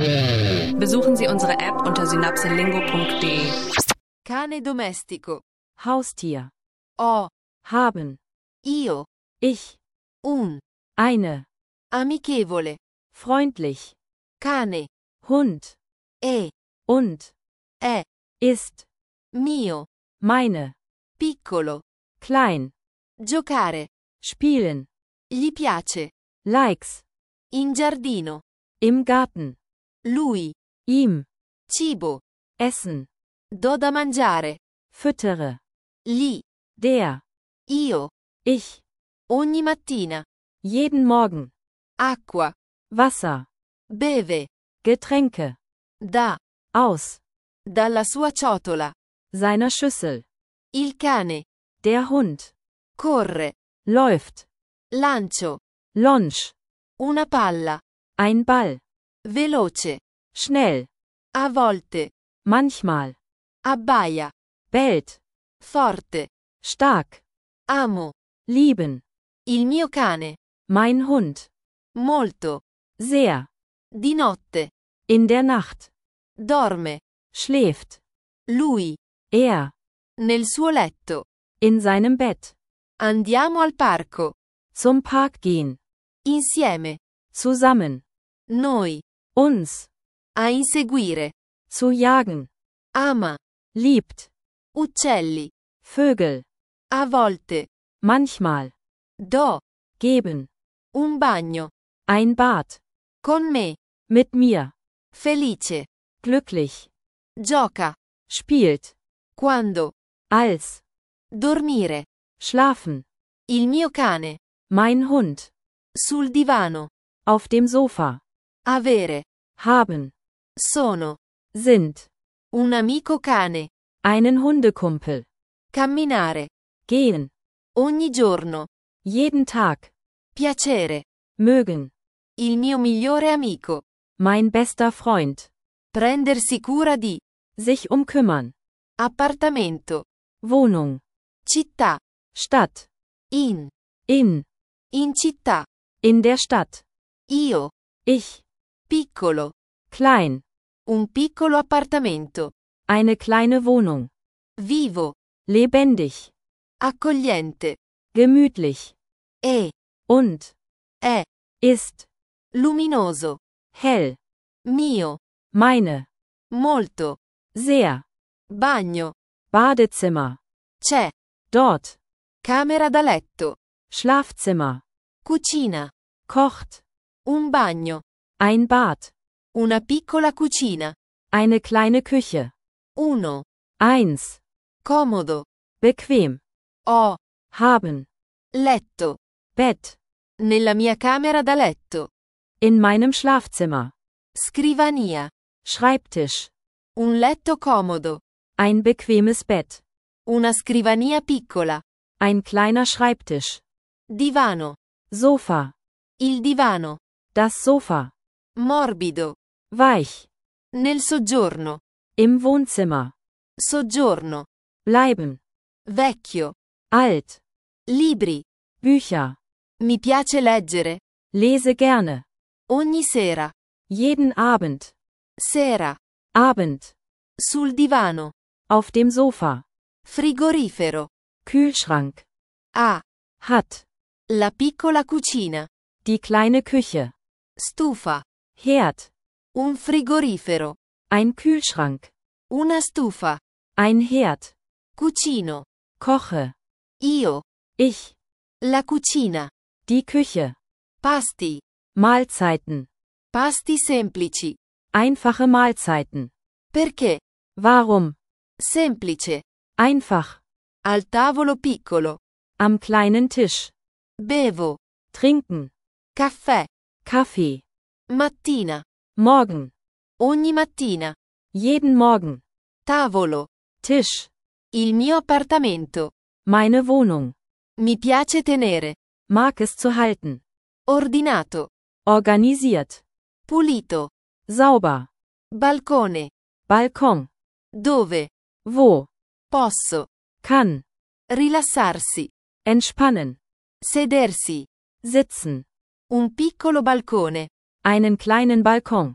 Besuchen Sie unsere App unter synapselingo.de. Cane domestico. Haustier. Ho. Haben. Io. Ich. Un. Eine. Amichevole. Freundlich. Cane. Hund. E. Und. È. Ist. Mio. Meine. Piccolo. Klein. Giocare. Spielen. Gli piace. Likes. In giardino. Im Garten. Lui. Ihm. Cibo. Essen. Do da mangiare. Füttere. Gli. Der. Io. Ich. Ogni mattina. Jeden Morgen. Acqua. Wasser. Beve. Getränke. Da. Aus. Dalla sua ciotola. Seiner Schüssel. Il cane. Der Hund. Corre. Läuft. Lancio. Launch. Una palla. Ein Ball. Veloce. Schnell. A volte. Manchmal. Abbaia. Bellt. Forte. Stark. Amo. Lieben. Il mio cane. Mein Hund. Molto. Sehr. Di notte. In der Nacht. Dorme. Schläft. Lui. Er. Nel suo letto. In seinem Bett. Andiamo al parco. Zum Park gehen. Insieme. Zusammen. Noi. Uns. A inseguire. Zu jagen. Ama. Liebt. Uccelli. Vögel. A volte. Manchmal. Do. Geben. Un bagno. Ein Bad. Con me. Mit mir. Felice. Glücklich. Gioca. Spielt. Quando. Als. Dormire. Schlafen. Il mio cane. Mein Hund. Sul divano. Auf dem Sofa. Avere. Haben. Sono. Sind. Un amico cane. Einen Hundekumpel. Camminare. Gehen. Ogni giorno. Jeden Tag. Piacere. Mögen. Il mio migliore amico. Mein bester Freund. Prendersi cura di. Sich kümmern. Appartamento. Wohnung. Città. Stadt. In. In. In città. In der Stadt. Io. Ich. Piccolo. Klein. Un piccolo appartamento. Eine kleine Wohnung. Vivo. Lebendig. Accogliente. Gemütlich. E. Und. È. Ist. Luminoso. Hell. Mio. Meine. Molto. Sehr. Bagno. Badezimmer. C'è. Dort. Camera da letto. Schlafzimmer. Cucina. Kocht. Un bagno. Ein Bad. Una piccola cucina. Eine kleine Küche. Uno. Eins. Comodo. Bequem. Ho. Haben. Letto. Bett. Nella mia camera da letto. In meinem Schlafzimmer. Scrivania. Schreibtisch. Un letto comodo. Ein bequemes Bett. Una scrivania piccola. Ein kleiner Schreibtisch. Divano. Sofa. Il divano. Das Sofa. Morbido. Weich. Nel soggiorno. Im Wohnzimmer. Soggiorno. Bleiben. Vecchio. Alt. Libri. Bücher. Mi piace leggere. Lese gerne. Ogni sera. Jeden Abend. Sera. Abend. Sul divano. Auf dem Sofa. Frigorifero. Kühlschrank. Ha. Hat. La piccola cucina. Die kleine Küche. Stufa. Herd. Un frigorifero. Ein Kühlschrank. Una stufa. Ein Herd. Cucino. Koche. Io. Ich. La cucina. Die Küche. Pasti. Mahlzeiten. Pasti semplici. Einfache Mahlzeiten. Perché? Warum? Semplice. Einfach. Al tavolo piccolo. Am kleinen Tisch. Bevo. Trinken. Caffè. Kaffee. Mattina. Morgen. Ogni mattina. Jeden Morgen. Tavolo. Tisch. Il mio appartamento. Meine Wohnung. Mi piace tenere. Mag es zu halten. Ordinato. Organisiert. Pulito. Sauber. Balcone. Balkon. Dove. Wo. Posso. Kann. Rilassarsi. Entspannen. Sedersi. Sitzen. Un piccolo balcone. Einen kleinen Balkon.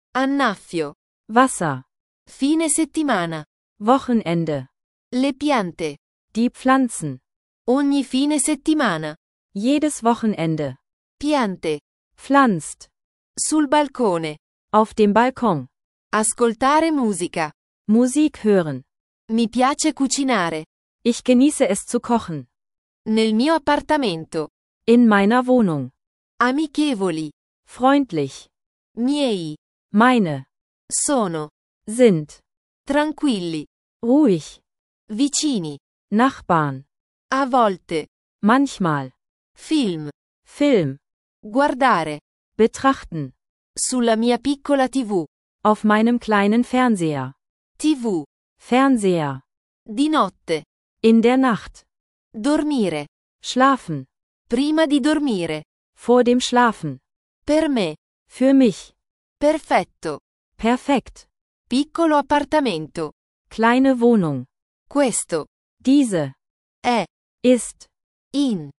Annaffio. Wasser, Fine settimana. Wochenende, Le piante. die Pflanzen, Ogni fine settimana. jedes Wochenende, Piante. pflanzt, Sul balcone. auf dem Balkon, Ascoltare musica. Musik hören. Mi piace cucinare. Ich genieße es zu kochen. Nel mio appartamento. In meiner Wohnung. Amichevoli. Freundlich. Miei. Meine. Sono. Sind. Tranquilli. Ruhig. Vicini. Nachbarn. A volte. Manchmal. Film. Film. Guardare. Betrachten. Sulla mia piccola TV. Auf meinem kleinen Fernseher. TV. Fernseher. Di notte. In der Nacht. Dormire. Schlafen. Prima di dormire. Vor dem Schlafen. Per me. Für mich. Perfetto. Perfekt. Piccolo appartamento. Kleine Wohnung. Questo. Diese. È. Ist. In.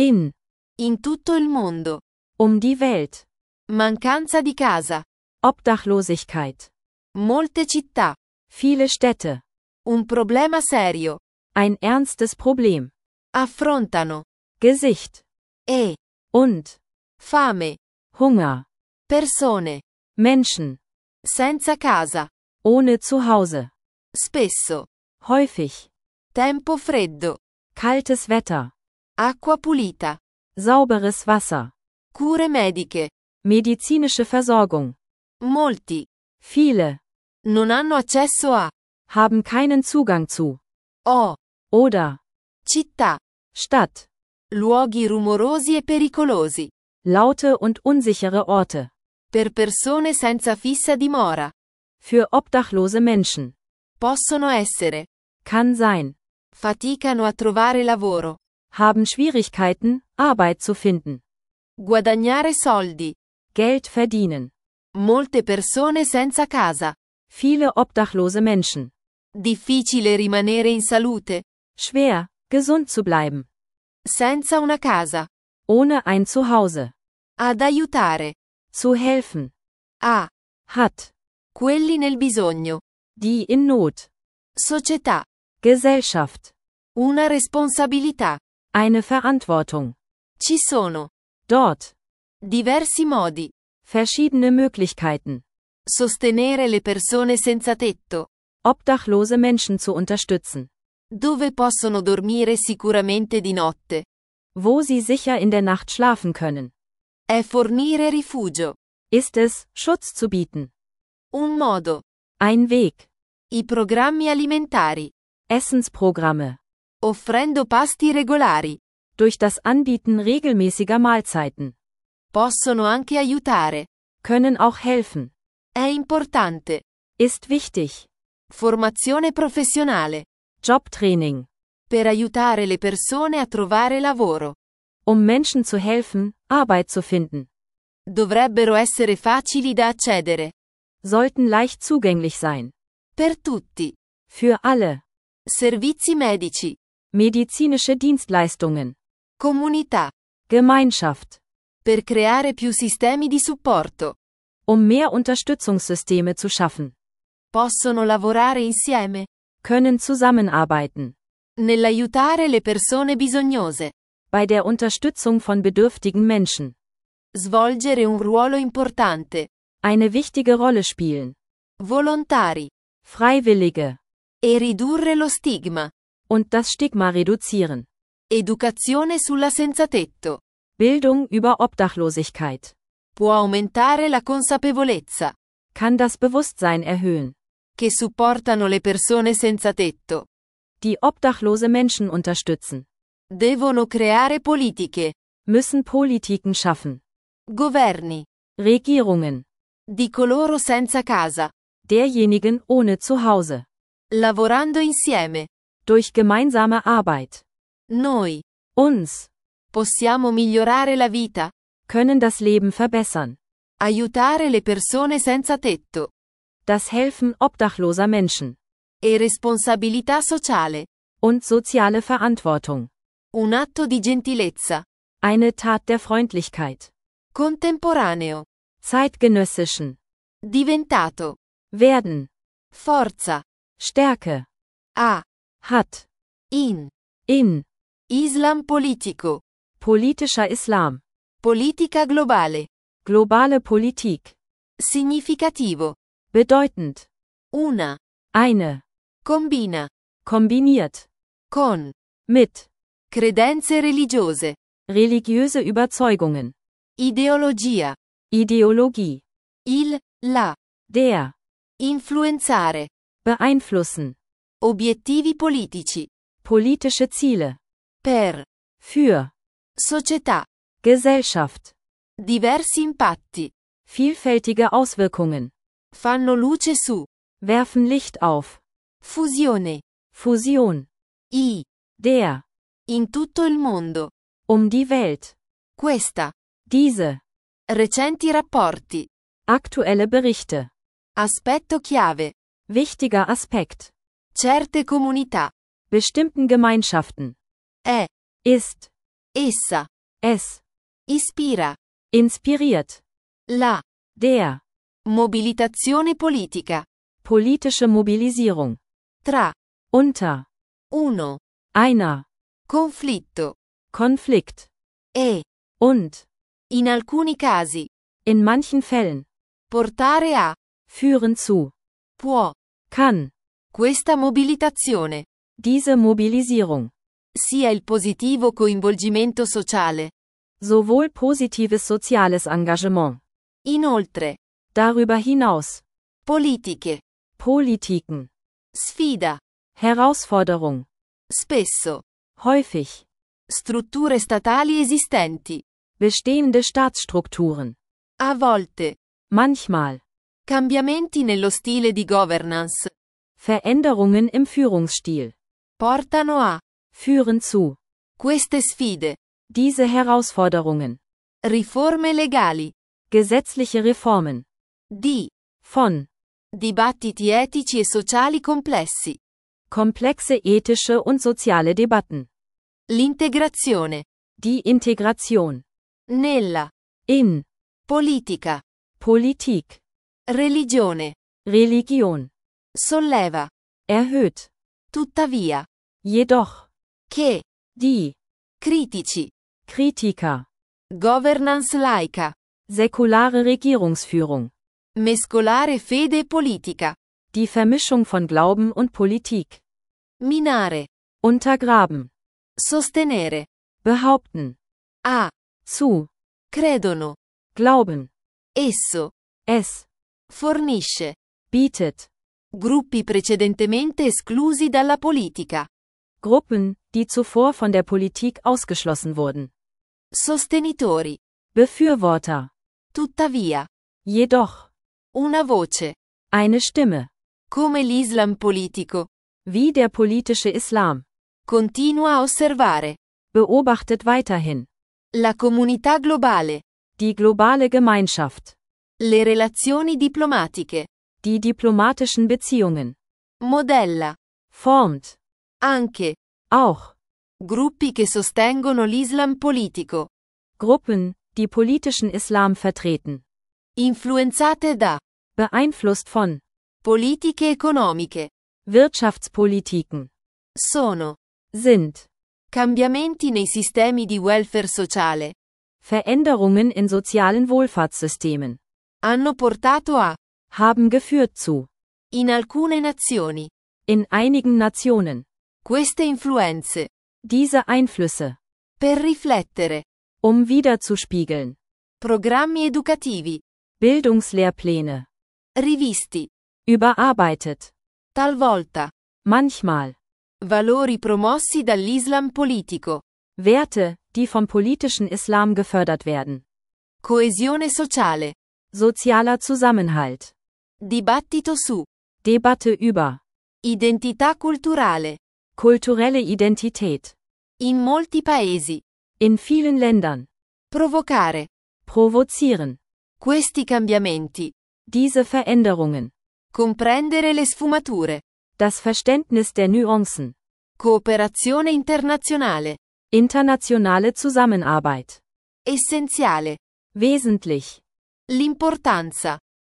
In tutto il mondo. Die Welt. Mancanza di casa. Obdachlosigkeit. Molte città. Viele Städte. Un problema serio. Ein ernstes Problem. Affrontano. Gesicht. E. Und. Fame. Hunger. Persone. Menschen. Senza casa. Ohne Zuhause. Spesso. Häufig. Tempo freddo. Kaltes Wetter. Acqua pulita. Sauberes Wasser. Cure mediche. Medizinische Versorgung. Molti. Viele. Non hanno accesso a. Haben keinen Zugang zu. O. Oder. Città. Stadt. Luoghi rumorosi e pericolosi. Laute und unsichere Orte. Per persone senza fissa dimora. Für obdachlose Menschen. Possono essere. Kann sein. Faticano a trovare lavoro. Haben Schwierigkeiten, Arbeit zu finden. Guadagnare soldi. Geld verdienen. Molte persone senza casa. Viele obdachlose Menschen. Difficile rimanere in salute. Schwer, gesund zu bleiben. Senza una casa. Ohne ein Zuhause. Ad aiutare. Zu helfen. A. Hat. Quelli nel bisogno. Die in Not. Società. Gesellschaft. Una responsabilità. Eine Verantwortung. Ci sono. Dort. Diversi modi. Verschiedene Möglichkeiten. Sostenere le persone senza tetto. Obdachlose Menschen zu unterstützen. Dove possono dormire sicuramente di notte. Wo sie sicher in der Nacht schlafen können. È fornire rifugio. Ist es, Schutz zu bieten. Un modo. Ein Weg. I programmi alimentari. Essensprogramme. Offrendo pasti regolari. Durch das Anbieten regelmäßiger Mahlzeiten. Possono anche aiutare. Können auch helfen. È importante. Ist wichtig. Formazione professionale. Jobtraining. Per aiutare le persone a trovare lavoro. Menschen zu helfen, Arbeit zu finden. Dovrebbero essere facili da accedere. Sollten leicht zugänglich sein. Per tutti. Für alle. Servizi medici. Medizinische Dienstleistungen. Comunità. Gemeinschaft. Per creare più sistemi di supporto. Mehr Unterstützungssysteme zu schaffen. Possono lavorare insieme. Können zusammenarbeiten. Nell'aiutare le persone bisognose. Bei der Unterstützung von bedürftigen Menschen. Svolgere un ruolo importante. Eine wichtige Rolle spielen. Volontari. Freiwillige. E ridurre lo stigma. Und das Stigma reduzieren. Educazione sulla senzatetto. Bildung über Obdachlosigkeit. Può aumentare la consapevolezza. Kann das Bewusstsein erhöhen. Che supportano le persone senza tetto. Die obdachlose Menschen unterstützen. Devono creare politiche. Müssen Politiken schaffen. Governi. Regierungen. Di coloro senza casa. Derjenigen ohne Zuhause. Lavorando insieme. Durch gemeinsame Arbeit. Noi. Uns. Possiamo migliorare la vita. Können das Leben verbessern. Aiutare le persone senza tetto. Das Helfen obdachloser Menschen. E responsabilità sociale. Und soziale Verantwortung. Un atto di gentilezza. Eine Tat der Freundlichkeit. Contemporaneo. Zeitgenössischen. Diventato. werden, Forza. Stärke, Ha. hat, In. in, Islam politico. politischer Islam, Politica globale. globale Politik, Significativo. bedeutend, Una. eine, Combina. kombiniert, Con. mit, Credenze religiose. religiöse Überzeugungen, Ideologia. Ideologie, Il. La. der, Influenzare. beeinflussen, Obiettivi politici. politische Ziele, Per. für, Società. Gesellschaft, Diversi impatti. vielfältige Auswirkungen, Fanno luce su. werfen Licht auf, Fusione. Fusion, I. der, In tutto il mondo. die Welt, Questa. diese, Recenti rapporti. aktuelle Berichte, Aspetto chiave. wichtiger Aspekt, Certe comunità. bestimmten Gemeinschaften, È. ist, Essa. es, Ispira. inspiriert, La. der, Mobilitazione politica. politische Mobilisierung, Tra. unter, Uno. einer, Conflitto. Konflikt, E. und, In alcuni casi. in manchen Fällen, Portare a. führen zu, Può. kann, Questa mobilitazione. diese Mobilisierung, Sia il positivo coinvolgimento sociale. sowohl positives soziales Engagement, Inoltre. darüber hinaus, Politiche. Politiken, Sfida. Herausforderung, Spesso. häufig, Strutture statali esistenti. bestehende Staatsstrukturen, A volte. manchmal, Cambiamenti nello stile di governance. Veränderungen im Führungsstil, Portano a. führen zu, Queste sfide. diese Herausforderungen, Riforme legali. gesetzliche Reformen, Di. von, Dibattiti etici e sociali complessi. komplexe ethische und soziale Debatten, L'integrazione. die Integration, Nella. in, Politica. Politik, Religione. Religion, Solleva. erhöht, Tuttavia. jedoch, Che. die, Critici. Kritiker, Governance laica. säkulare Regierungsführung, Mescolare fede e politica. die Vermischung von Glauben und Politik, Minare. untergraben, Sostenere. behaupten, A. zu, Credono. glauben, Esso. es, Fornisce. bietet, Gruppi precedentemente esclusi dalla politica. Gruppen, die zuvor von der Politik ausgeschlossen wurden, Sostenitori. Befürworter, Tuttavia. jedoch, Una voce. eine Stimme, Come l'Islam politico. wie der politische Islam, Continua a osservare. beobachtet weiterhin, La comunità globale. die globale Gemeinschaft, Le relazioni diplomatiche. die diplomatischen Beziehungen, Modella. formt, Anche. auch, Gruppi che sostengono l'Islam politico. Gruppen, die politischen Islam vertreten, Influenzate da. beeinflusst von, Politiche economiche. Wirtschaftspolitiken, Sono. sind, Cambiamenti nei sistemi di welfare sociale. Veränderungen in sozialen Wohlfahrtssystemen, Hanno portato a. haben geführt zu, In alcune nazioni. in einigen Nationen, Queste influenze. diese Einflüsse, Per riflettere. wiederzuspiegeln, Programmi educativi. Bildungslehrpläne, Rivisti. überarbeitet, Talvolta. manchmal, Valori promossi dall'Islam politico. Werte, die vom politischen Islam gefördert werden, Coesione sociale. sozialer Zusammenhalt, Dibattito su. Debatte über, Identità culturale. kulturelle Identität, In molti paesi. in vielen Ländern, Provocare. provozieren, Questi cambiamenti. diese Veränderungen, Comprendere le sfumature. das Verständnis der Nuancen, Cooperazione internazionale. internationale Zusammenarbeit, Essenziale. wesentlich, L'importanza.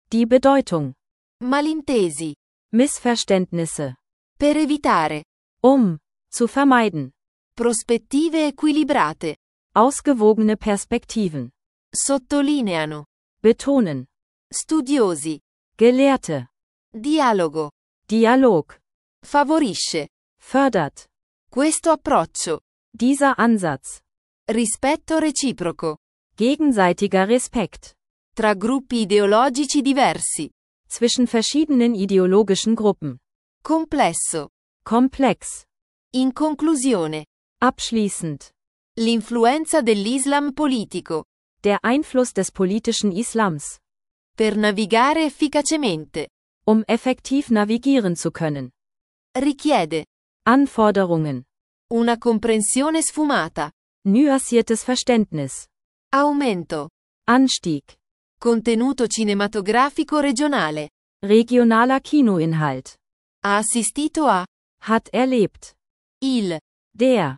Die Bedeutung. malintesi, Missverständnisse. per evitare, Zu vermeiden. prospettive equilibrate, Ausgewogene Perspektiven. sottolineano, Betonen. studiosi, Gelehrte. dialogo, Dialog. favorisce, Fördert. questo approccio, Dieser Ansatz. rispetto reciproco, Gegenseitiger Respekt. tra gruppi ideologici diversi, Zwischen verschiedenen ideologischen Gruppen. complesso. Komplex. In conclusione, Abschließend. l'influenza dell'Islam politico, Der Einfluss des politischen Islams. per navigare efficacemente, Effektiv navigieren zu können. richiede Anforderungen. una comprensione sfumata, Nuanciertes Verständnis. aumento, Anstieg. contenuto cinematografico regionale, Regionaler Kinoinhalt. ha assistito a, Hat erlebt. il, Der.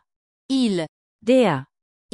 in,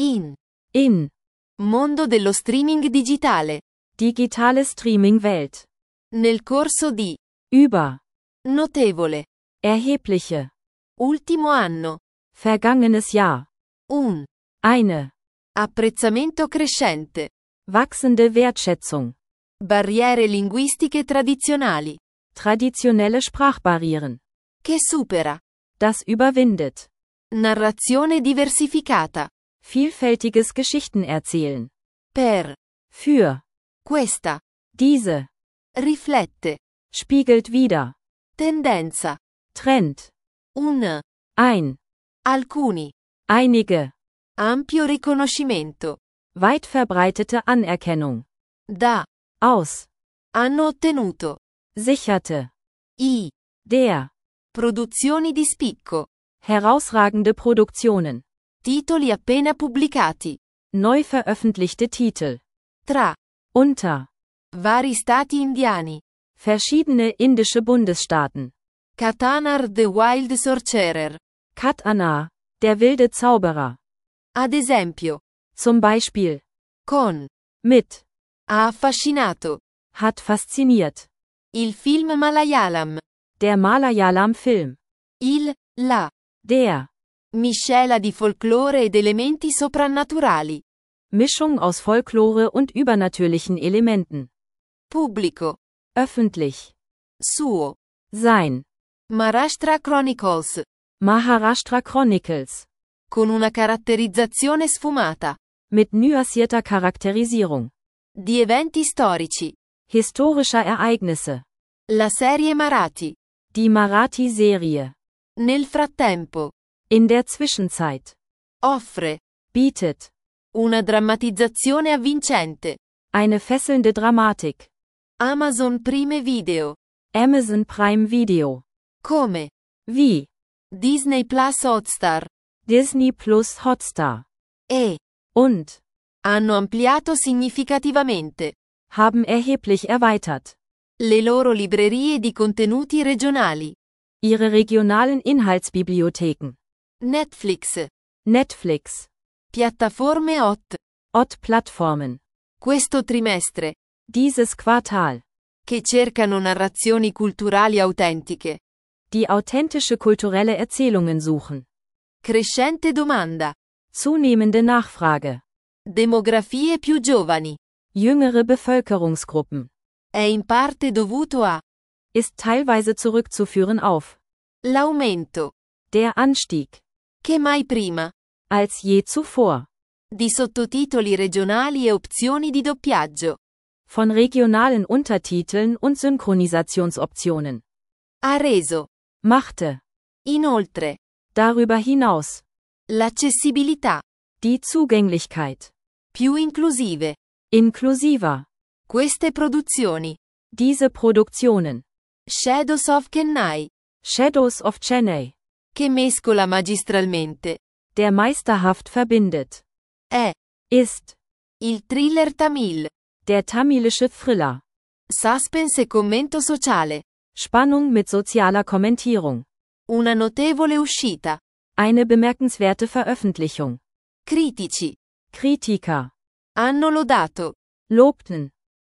In. mondo dello streaming digitale, Digitale Streaming-Welt. nel corso di, Über. notevole, Erhebliche. ultimo anno, Vergangenes Jahr. un, Eine. apprezzamento crescente, Wachsende Wertschätzung. barriere linguistiche tradizionali, Traditionelle Sprachbarrieren. che supera, Das überwindet. narrazione diversificata, Vielfältiges Geschichtenerzählen. per, Für. questa, Diese. riflette, Spiegelt wider. tendenza, Trend. un, Ein. alcuni, Einige. ampio riconoscimento, Weit verbreitete Anerkennung. da, Aus. hanno ottenuto, Sicherte. i, Der. produzioni di spicco, Herausragende Produktionen. titoli appena pubblicati, Neu veröffentlichte Titel. tra, Unter. vari stati indiani, Verschiedene indische Bundesstaaten. Katanar the Wild Sorcerer, Katana. Der wilde Zauberer. ad esempio, Zum Beispiel. con, Mit. ha affascinato, Hat fasziniert. il film Malayalam, Der Malayalam-Film. il, la, Der. miscela di folklore ed elementi soprannaturali, Mischung aus Folklore und übernatürlichen Elementen. pubblico, Öffentlich. suo, Sein. Maharashtra Chronicles, Maharashtra Chronicles. con una caratterizzazione sfumata, Mit nuancierter Charakterisierung. di eventi storici, Historischer Ereignisse. la serie Marathi, Die Marathi-Serie. nel frattempo, In der Zwischenzeit. offre, Bietet. una drammatizzazione avvincente, Eine fesselnde Dramatik. Amazon Prime Video, Amazon Prime Video. come, Wie. Disney Plus Hotstar, Disney Plus Hotstar. e, Und. hanno ampliato significativamente Haben erheblich erweitert. le loro librerie di contenuti regionali, Ihre regionalen Inhaltsbibliotheken. Netflix, Netflix. piattaforme OTT-Plattformen. questo trimestre, Dieses Quartal. che cercano narrazioni culturali autentiche, Die authentische kulturelle Erzählungen suchen. crescente domanda, Zunehmende Nachfrage. demografie più giovani, Jüngere Bevölkerungsgruppen. è in parte dovuto a Ist teilweise zurückzuführen auf l'aumento, der Anstieg. che mai prima, Als je zuvor. di sottotitoli regionali e opzioni di doppiaggio, Von regionalen Untertiteln und Synchronisationsoptionen. ha reso, Machte. inoltre, Darüber hinaus. l'accessibilità, Die Zugänglichkeit. più inclusive, Inklusiver. queste produzioni, Diese Produktionen. Shadows of Chennai, Shadows of Chennai. che mescola magistralmente, Der meisterhaft verbindet. è Ist. il thriller tamil, Der tamilische Thriller. suspense e commento sociale, Spannung mit sozialer Kommentierung. una notevole uscita, Eine bemerkenswerte Veröffentlichung. critici, Kritiker. hanno lodato, Lobten.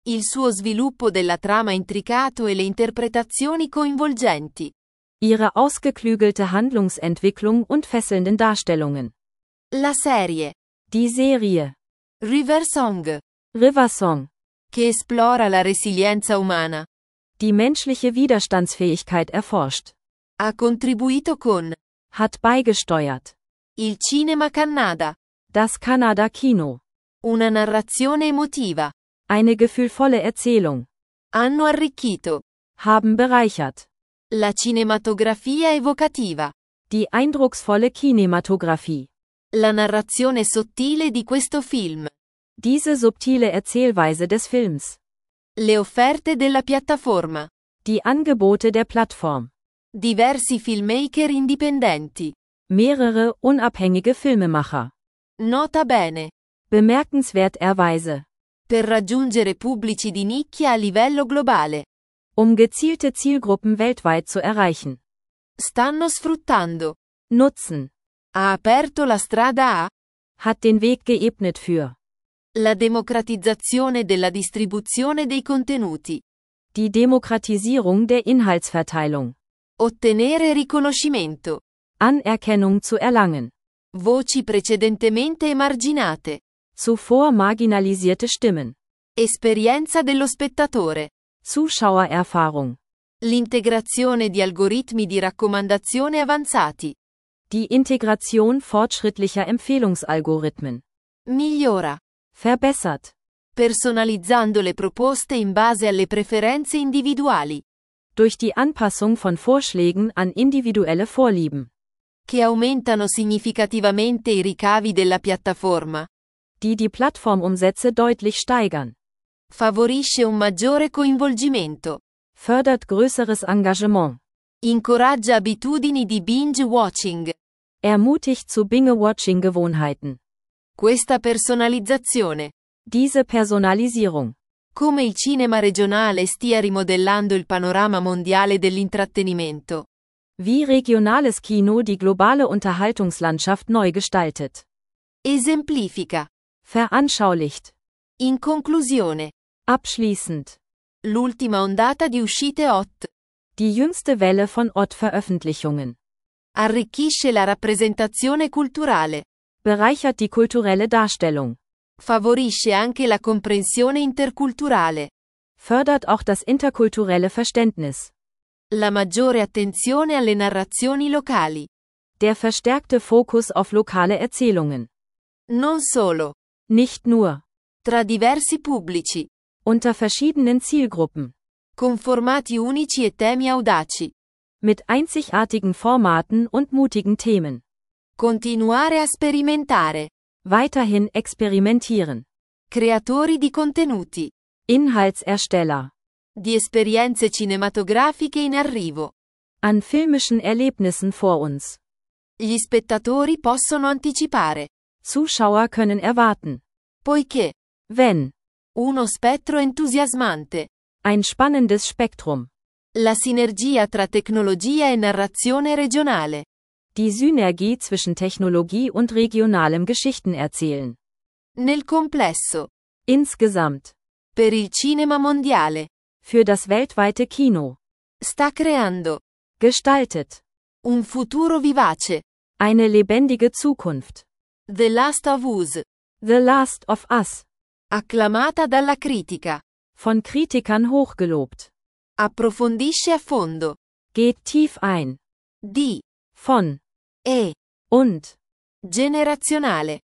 Il suo sviluppo della trama intricato e le interpretazioni coinvolgenti. Ihre ausgeklügelte Handlungsentwicklung und fesselnden Darstellungen. La serie. Die Serie. River Song. River Song. Che esplora la resilienza umana. Die menschliche Widerstandsfähigkeit erforscht. Ha contribuito con. Hat beigesteuert. Il cinema Kannada. Das Kannada-Kino. Una narrazione emotiva. Eine gefühlvolle Erzählung. Hanno arricchito. Haben bereichert. La cinematografia evocativa. Die eindrucksvolle Kinematographie. La narrazione sottile di questo film. Diese subtile Erzählweise des Films. Le offerte della piattaforma. Die Angebote der Plattform. Diversi filmmaker indipendenti. Mehrere unabhängige Filmemacher. Nota bene. Bemerkenswerterweise. Per raggiungere pubblici di nicchia a livello globale. Gezielte Zielgruppen weltweit zu erreichen. Stanno sfruttando. Nutzen. Ha aperto la strada a. Hat den Weg geebnet für. La democratizzazione della distribuzione dei contenuti. Die Demokratisierung der Inhaltsverteilung. Ottenere riconoscimento. Anerkennung zu erlangen. Voci precedentemente emarginate. Zuvor marginalisierte Stimmen. Esperienza dello spettatore. Zuschauererfahrung. L'integrazione di algoritmi di raccomandazione avanzati. Die Integration fortschrittlicher Empfehlungsalgorithmen. Migliora. Verbessert. Personalizzando le proposte in base alle preferenze individuali. Durch die Anpassung von Vorschlägen an individuelle Vorlieben. Che aumentano significativamente i ricavi della piattaforma. Die Plattformumsätze deutlich steigern. Favorisce un maggiore coinvolgimento. Fördert größeres Engagement. Incoraggia abitudini di binge-watching. Ermutigt zu Binge-Watching-Gewohnheiten. Questa personalizzazione. Diese Personalisierung. Come il cinema regionale stia rimodellando il panorama mondiale dell'intrattenimento. Wie regionales Kino die globale Unterhaltungslandschaft neu gestaltet. Esemplifica. Veranschaulicht. In conclusione. Abschließend. L'ultima ondata di uscite hot. Die jüngste Welle von OTT-Veröffentlichungen. Arricchisce la rappresentazione culturale. Bereichert die kulturelle Darstellung. Favorisce anche la comprensione interculturale. Fördert auch das interkulturelle Verständnis. La maggiore attenzione alle narrazioni locali. Der verstärkte Fokus auf lokale Erzählungen. Non solo. Nicht nur. Tra diversi pubblici. Unter verschiedenen Zielgruppen. Con formati unici e temi audaci. Mit einzigartigen Formaten und mutigen Themen. Continuare a sperimentare. Weiterhin experimentieren. Creatori di contenuti. Inhaltsersteller. Di esperienze cinematografiche in arrivo. An filmischen Erlebnissen vor uns. Gli spettatori possono anticipare. Zuschauer können erwarten. Poiché. Wenn. Uno spettro entusiasmante. Ein spannendes Spektrum. La sinergia tra tecnologia e narrazione regionale. Die Synergie zwischen Technologie und regionalem Geschichtenerzählen. Nel complesso. Insgesamt. Per il cinema mondiale. Für das weltweite Kino. Sta creando. Gestaltet. Un futuro vivace. Eine lebendige Zukunft. The Last of Us. The Last of Us. Acclamata dalla critica. Von Kritikern hochgelobt. Approfondisce a fondo. Geht tief ein. Di. Von. E. Und. Generazionale.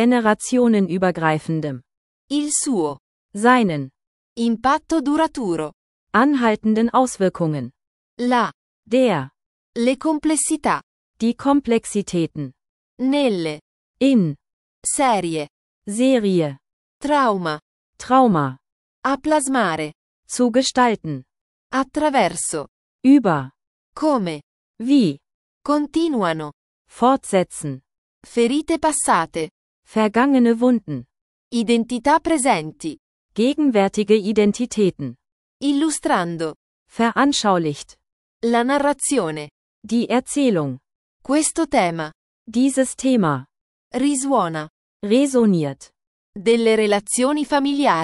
Generationenübergreifendem. Il suo. Seinen. Impatto duraturo. Anhaltenden Auswirkungen. La. Der. Le complessità. Die Komplexitäten. Nelle. In. Serie. Serie. Trauma. Trauma. A plasmare. Zu gestalten. Attraverso. Über. Come. Wie. Continuano. Fortsetzen. Ferite passate. Vergangene Wunden. Identità presenti. Gegenwärtige Identitäten. Illustrando. Veranschaulicht. La narrazione. Die Erzählung. Questo tema. Dieses Thema. Risuona. Resoniert. Delle relazioni familiari.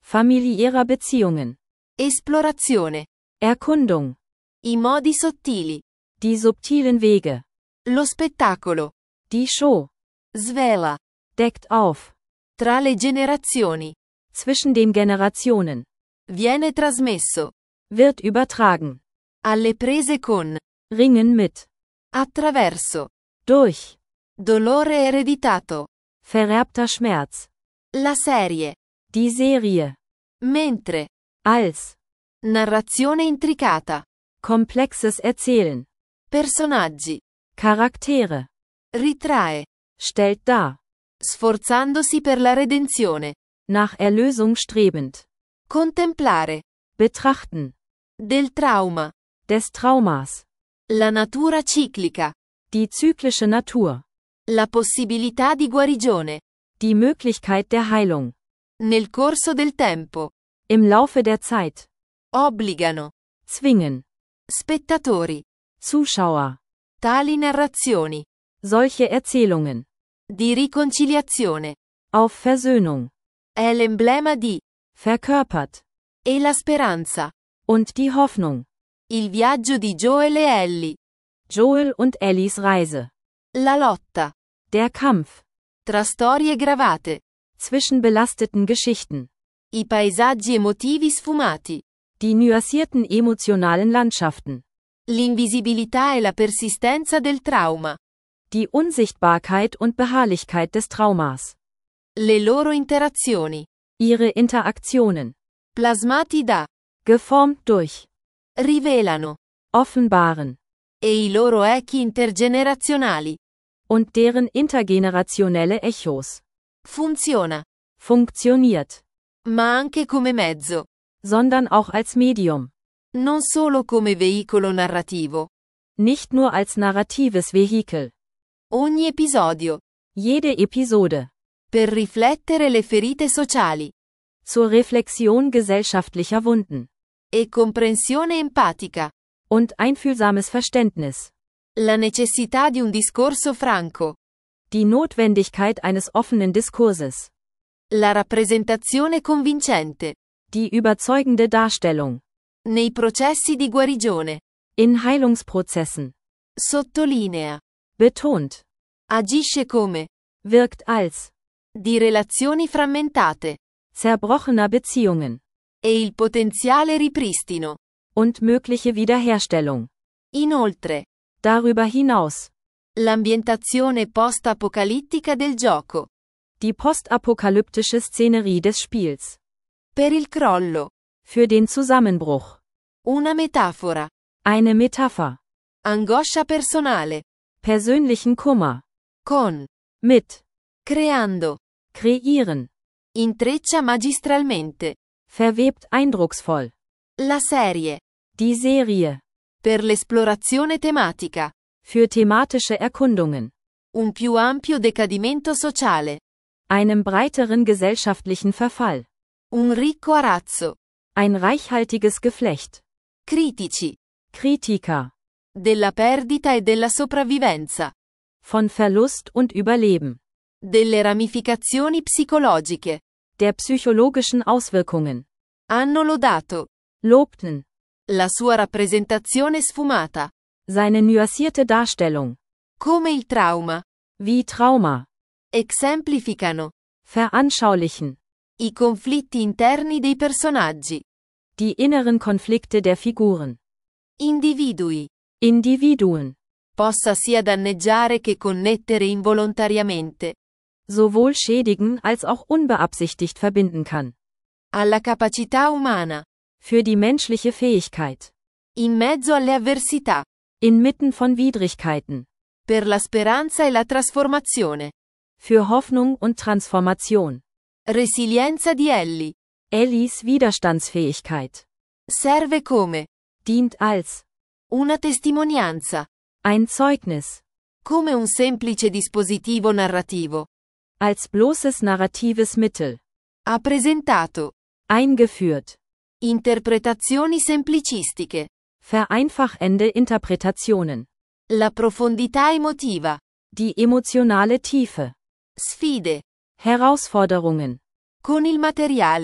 familiärer Beziehungen, esplorazione, Erkundung, i modi sottili, die subtilen Wege, lo spettacolo, die Show, svela, deckt auf, tra le generazioni, zwischen den Generationen, viene trasmesso, wird übertragen, alle prese con, ringen mit, attraverso, durch, dolore ereditato, vererbter Schmerz, la serie, die Serie, mentre, als, narrazione intricata, komplexes Erzählen, personaggi, Charaktere, ritrae, stellt dar, sforzandosi per la redenzione, nach Erlösung strebend, contemplare, betrachten, del trauma, des Traumas, la natura ciclica, die zyklische Natur, la possibilità di guarigione, die Möglichkeit der Heilung, nel corso del tempo, im Laufe der Zeit, obbligano, zwingen, spettatori, Zuschauer, tali narrazioni, solche Erzählungen, di riconciliazione, auf Versöhnung, è l'emblema di, verkörpert, e la speranza, und die Hoffnung, il viaggio di Joel e Ellie, Joel und Ellies Reise, la lotta, der Kampf, tra storie gravate, zwischen belasteten Geschichten, i paesaggi emotivi sfumati, die nuancierten emotionalen Landschaften, l'invisibilità e la persistenza del trauma, die Unsichtbarkeit und Beharrlichkeit des Traumas, le loro interazioni, ihre Interaktionen, plasmati da, geformt durch, rivelano, offenbaren, e i loro echi intergenerazionali, und deren intergenerationelle Echos, funziona, funktioniert, ma anche come mezzo, sondern auch als Medium, non solo come veicolo narrativo. nicht nur als narratives Vehikel, Ogni episodio, jede Episode, per riflettere le ferite sociali, zur Reflexion gesellschaftlicher Wunden, e comprensione empatica, und einfühlsames Verständnis, la necessità di un discorso franco, die Notwendigkeit eines offenen Diskurses, la rappresentazione convincente, die überzeugende Darstellung, nei processi di guarigione, in Heilungsprozessen, sottolinea, betont, agisce come, wirkt als, di relazioni frammentate, zerbrochener Beziehungen, e il potenziale ripristino. und mögliche Wiederherstellung. Inoltre, Darüber hinaus, l'ambientazione post-apocalittica del gioco, die postapokalyptische Szenerie des Spiels, per il crollo, für den Zusammenbruch, una metafora, eine Metapher, angoscia personale, persönlichen Kummer, con, mit, creando, kreieren, intreccia magistralmente, verwebt eindrucksvoll, la serie, die Serie, per l'esplorazione tematica, für thematische Erkundungen, un più ampio decadimento sociale, einem breiteren gesellschaftlichen Verfall, un ricco arazzo, ein reichhaltiges Geflecht, critici, Kritiker, della perdita e della sopravvivenza, von Verlust und Überleben, delle ramificazioni psicologiche, der psychologischen Auswirkungen, hanno lodato, lobten, la sua rappresentazione sfumata, seine nuancierte Darstellung, come il trauma, wie Trauma, exemplificano, veranschaulichen, i conflitti interni dei personaggi, die inneren Konflikte der Figuren, individui, Individuen, possa sia danneggiare che connettere involontariamente, sowohl schädigen als auch unbeabsichtigt verbinden kann, alla capacità umana, für die menschliche Fähigkeit, in mezzo alle avversità, inmitten von Widrigkeiten, per la speranza e la trasformazione, für Hoffnung und Transformation, resilienza di Ellie, Ellies Widerstandsfähigkeit, serve come, dient als, una testimonianza, ein Zeugnis, come un semplice dispositivo narrativo, als bloßes narratives Mittel, ha presentato, eingeführt, interpretazioni semplicistiche, vereinfachende Interpretationen, la profondità emotiva, die emotionale Tiefe, sfide, Herausforderungen, con il materiale,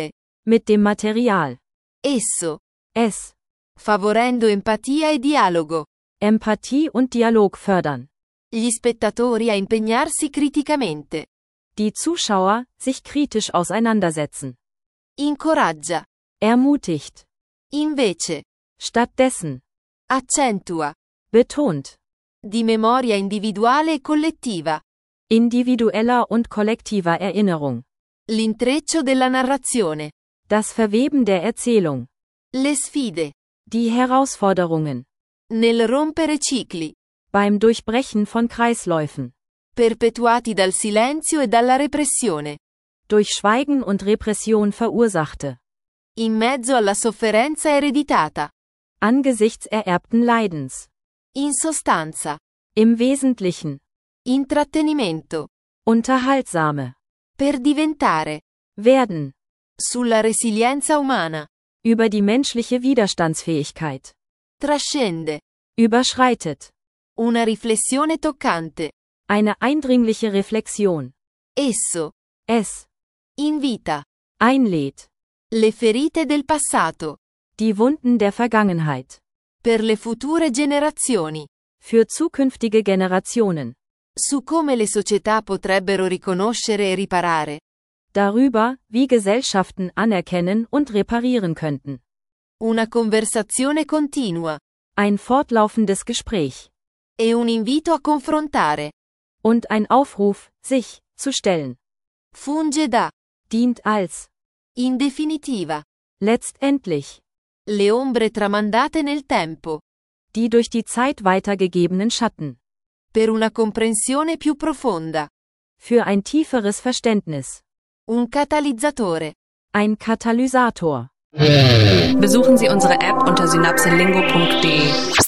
Mit dem Material. Esso. Es. Favorendo empatia e dialogo. Empathie und Dialog fördern. Gli spettatori a impegnarsi criticamente. Die Zuschauer sich kritisch auseinandersetzen. Incoraggia. Ermutigt. Invece. Stattdessen. Accentua. Betont. Di memoria individuale e collettiva. Individueller und kollektiver Erinnerung. L'intreccio della narrazione. Das Verweben der Erzählung. Le sfide. Die Herausforderungen. Nel rompere cicli. Beim Durchbrechen von Kreisläufen. Perpetuati dal silenzio e dalla repressione. Durch Schweigen und Repression verursachte. In mezzo alla sofferenza ereditata. Angesichts ererbten Leidens. In sostanza. Im Wesentlichen. Intrattenimento. Unterhaltsame. Per diventare. Werden. Sulla resilienza umana. Über die menschliche Widerstandsfähigkeit. Trascende. Überschreitet. Una riflessione toccante. Eine eindringliche Reflexion. Esso. Es. Invita. Einlädt. Le ferite del passato. Die Wunden der Vergangenheit. Per le future generazioni. Für zukünftige Generationen. Su come le società potrebbero riconoscere e riparare. Darüber, wie Gesellschaften anerkennen und reparieren könnten. Una conversazione continua. Ein fortlaufendes Gespräch. E un invito a confrontare. Und ein Aufruf, sich zu stellen. Funge da. Dient als. In definitiva. Letztendlich. Le ombre tramandate nel tempo. Die durch die Zeit weitergegebenen Schatten. Per una comprensione più profonda. Für ein tieferes Verständnis. Un catalizzatore. Ein Katalysator. Besuchen Sie unsere App unter synapselingo.de.